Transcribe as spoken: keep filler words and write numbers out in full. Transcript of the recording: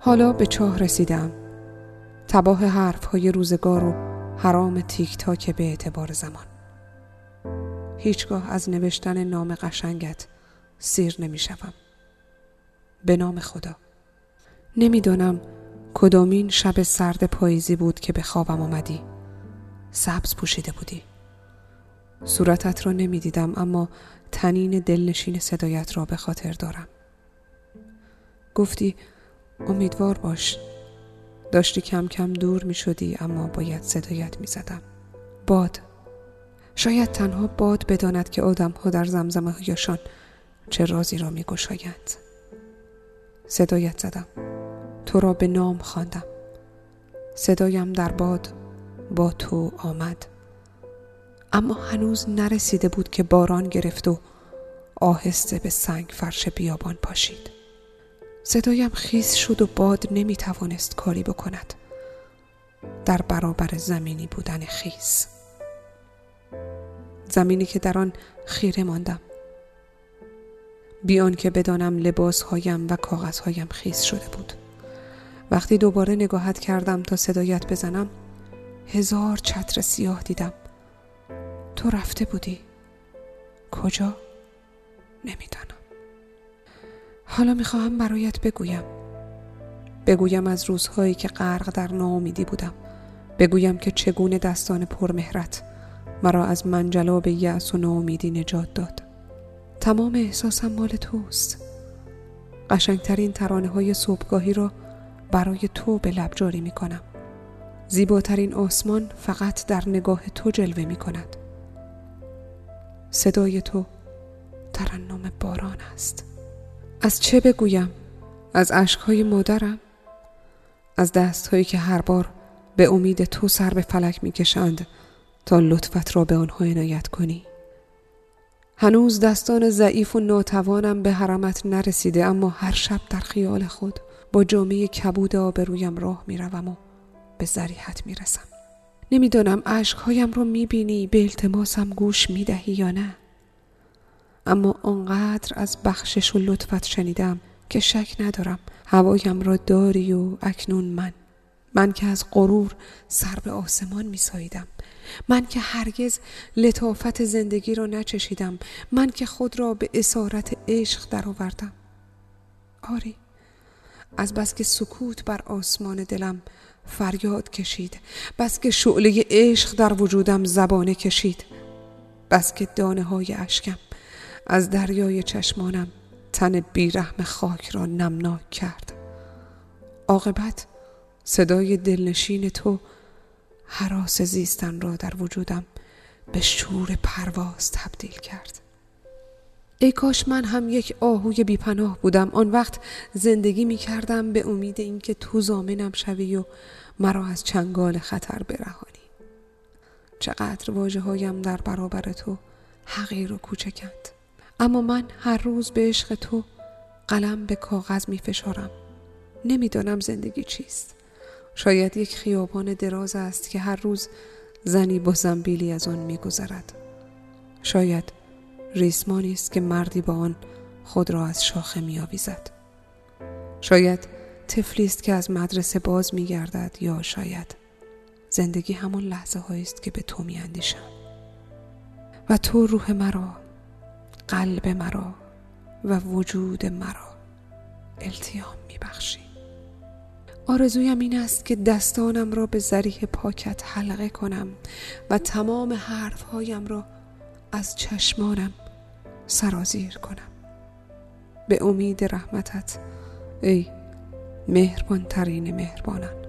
حالا به چاه رسیدم، تباه حرفهای روزگار و حرام تیک تاک به اعتبار زمان. هیچگاه از نوشتن نام قشنگت سیر نمی شوم. به نام خدا. نمیدانم کدامین شب سرد پاییزی بود که به خوابم آمدی. سبز پوشیده بودی. صورتت را نمی دیدم، اما تنین دلنشین صدایت را به خاطر دارم. گفتی امیدوار باش. داشتی کم کم دور می شدی، اما باید صدایت می زدم. باد. شاید تنها باد بداند که آدم ها در زمزمه هایشان چه رازی را می گشایند. صدایت زدم. تو را به نام خواندم. صدایم در باد با تو آمد. اما هنوز نرسیده بود که باران گرفت و آهسته به سنگ فرش بیابان پاشید. صدایم خیس شد و باد نمی توانست کاری بکند در برابر زمینی بودن خیس. زمینی که در آن خیره ماندم، بیان که بدانم لباسهایم و کاغذهایم خیس شده بود. وقتی دوباره نگاهت کردم تا صدایت بزنم، هزار چتر سیاه دیدم. تو رفته بودی. کجا؟ نمیدانم. حالا میخواهم برایت بگویم. بگویم از روزهایی که غرق در ناامیدی بودم. بگویم که چگونه دستان پرمهرت مرا از منجلاب یأس و ناامیدی نجات داد. تمام احساسم مال توست. قشنگترین ترانه های صبحگاهی را برای تو به لب جاری می کنم. زیباترین آسمان فقط در نگاه تو جلوه می کند. صدای تو ترنم باران است. از چه بگویم؟ از اشکهای مادرم؟ از دستهایی که هر بار به امید تو سر به فلک می کشند تا لطفت را به آنها عنایت کنی؟ هنوز دستان ضعیف و ناتوانم به حرمت نرسیده، اما هر شب در خیال خود با جامه کبود آبرویم راه می روم و به ضریحت می رسم. نمیدانم اشکهایم رو می بینی، به التماسم گوش می دهی یا نه، اما آنقدر از بخشش و لطفت شنیدم که شک ندارم هوایم را داری. و اکنون من من که از غرور سر به آسمان می ساییدم، من که هرگز لطافت زندگی را نچشیدم، من که خود را به اسارت عشق درآوردم. آری، از بس که سکوت بر آسمان دلم فریاد کشید، بس که شعله عشق در وجودم زبانه کشید، بس که دانه های اشکم از دریای چشمانم تن بیرحم خاک را نمناک کرد. عاقبت صدای دلنشین تو هراس زیستن را در وجودم به شور پرواز تبدیل کرد. ای کاش من هم یک آهوی بیپناه بودم. آن وقت زندگی می کردم به امید اینکه تو ضامنم شوی و مرا از چنگال خطر برهانی. چقدر واژه هایم در برابر تو حقیر و کوچکند، اما من هر روز به عشق تو قلم به کاغذ می فشارم. نمیدانم زندگی چیست. شاید یک خیابان دراز است که هر روز زنی با زنبیلی از آن می گذرد. شاید ریسمانی است که مردی با آن خود را از شاخه می آویزد. شاید طفلی است که از مدرسه باز می گردد، یا شاید زندگی همان لحظه هایی است که به تو می اندیشم و تو روح مرا، قلب مرا و وجود مرا التیام می بخشی. آرزویم این است که دستانم را به ضریح پاکت حلقه کنم و تمام حرفهایم را از چشمانم سرازیر کنم. به امید رحمتت ای مهربان ترین مهربانان.